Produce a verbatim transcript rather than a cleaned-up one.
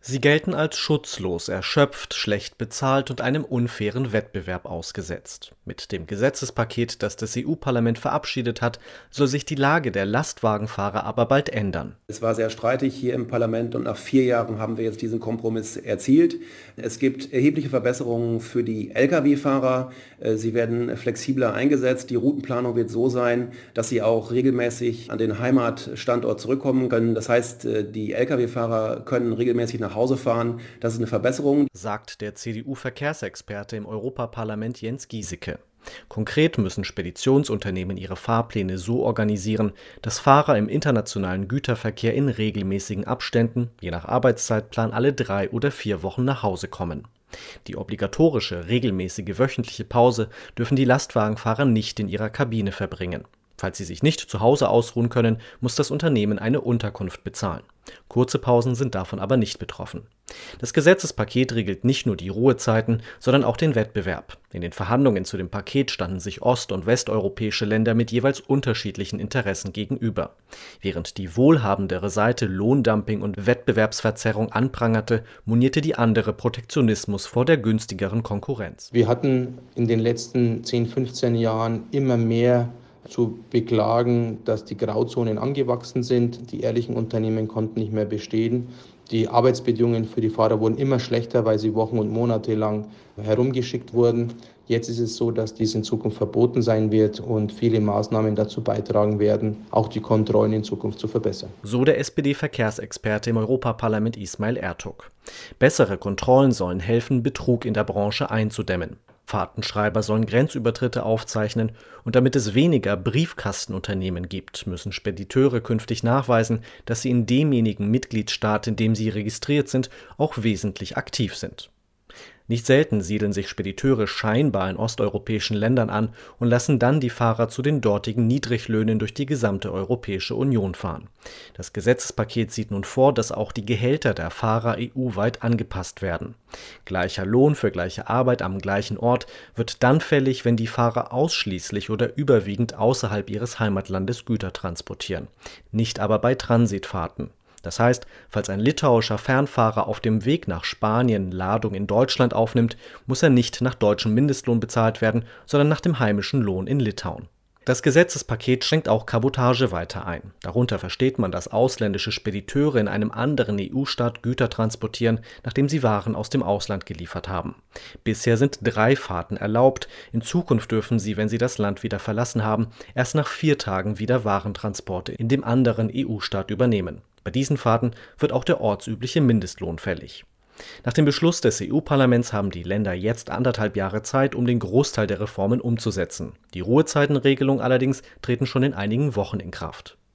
Sie gelten als schutzlos, erschöpft, schlecht bezahlt und einem unfairen Wettbewerb ausgesetzt. Mit dem Gesetzespaket, das das E U-Parlament verabschiedet hat, soll sich die Lage der Lastwagenfahrer aber bald ändern. Es war sehr streitig hier im Parlament und nach vier Jahren haben wir jetzt diesen Kompromiss erzielt. Es gibt erhebliche Verbesserungen für die Lkw-Fahrer. Sie werden flexibler eingesetzt. Die Routenplanung wird so sein, dass sie auch regelmäßig an den Heimatstandort zurückkommen können. Das heißt, die Lkw-Fahrer können regelmäßig nach Hause fahren. Das ist eine Verbesserung, sagt der C D U-Verkehrsexperte im Europaparlament Jens Gieseke. Konkret müssen Speditionsunternehmen ihre Fahrpläne so organisieren, dass Fahrer im internationalen Güterverkehr in regelmäßigen Abständen, je nach Arbeitszeitplan alle drei oder vier Wochen nach Hause kommen. Die obligatorische, regelmäßige wöchentliche Pause dürfen die Lastwagenfahrer nicht in ihrer Kabine verbringen. Falls sie sich nicht zu Hause ausruhen können, muss das Unternehmen eine Unterkunft bezahlen. Kurze Pausen sind davon aber nicht betroffen. Das Gesetzespaket regelt nicht nur die Ruhezeiten, sondern auch den Wettbewerb. In den Verhandlungen zu dem Paket standen sich ost- und westeuropäische Länder mit jeweils unterschiedlichen Interessen gegenüber. Während die wohlhabendere Seite Lohndumping und Wettbewerbsverzerrung anprangerte, monierte die andere Protektionismus vor der günstigeren Konkurrenz. Wir hatten in den letzten zehn, fünfzehn Jahren immer mehr zu beklagen, dass die Grauzonen angewachsen sind. Die ehrlichen Unternehmen konnten nicht mehr bestehen. Die Arbeitsbedingungen für die Fahrer wurden immer schlechter, weil sie Wochen und Monate lang herumgeschickt wurden. Jetzt ist es so, dass dies in Zukunft verboten sein wird und viele Maßnahmen dazu beitragen werden, auch die Kontrollen in Zukunft zu verbessern. So der S P D-Verkehrsexperte im Europaparlament Ismail Ertug. Bessere Kontrollen sollen helfen, Betrug in der Branche einzudämmen. Fahrtenschreiber sollen Grenzübertritte aufzeichnen und damit es weniger Briefkastenunternehmen gibt, müssen Spediteure künftig nachweisen, dass sie in demjenigen Mitgliedstaat, in dem sie registriert sind, auch wesentlich aktiv sind. Nicht selten siedeln sich Spediteure scheinbar in osteuropäischen Ländern an und lassen dann die Fahrer zu den dortigen Niedriglöhnen durch die gesamte Europäische Union fahren. Das Gesetzespaket sieht nun vor, dass auch die Gehälter der Fahrer E U-weit angepasst werden. Gleicher Lohn für gleiche Arbeit am gleichen Ort wird dann fällig, wenn die Fahrer ausschließlich oder überwiegend außerhalb ihres Heimatlandes Güter transportieren, nicht aber bei Transitfahrten. Das heißt, falls ein litauischer Fernfahrer auf dem Weg nach Spanien Ladung in Deutschland aufnimmt, muss er nicht nach deutschem Mindestlohn bezahlt werden, sondern nach dem heimischen Lohn in Litauen. Das Gesetzespaket schränkt auch Kabotage weiter ein. Darunter versteht man, dass ausländische Spediteure in einem anderen E U-Staat Güter transportieren, nachdem sie Waren aus dem Ausland geliefert haben. Bisher sind drei Fahrten erlaubt. In Zukunft dürfen sie, wenn sie das Land wieder verlassen haben, erst nach vier Tagen wieder Warentransporte in dem anderen E U-Staat übernehmen. Bei diesen Fahrten wird auch der ortsübliche Mindestlohn fällig. Nach dem Beschluss des E U-Parlaments haben die Länder jetzt anderthalb Jahre Zeit, um den Großteil der Reformen umzusetzen. Die Ruhezeitenregelung allerdings treten schon in einigen Wochen in Kraft.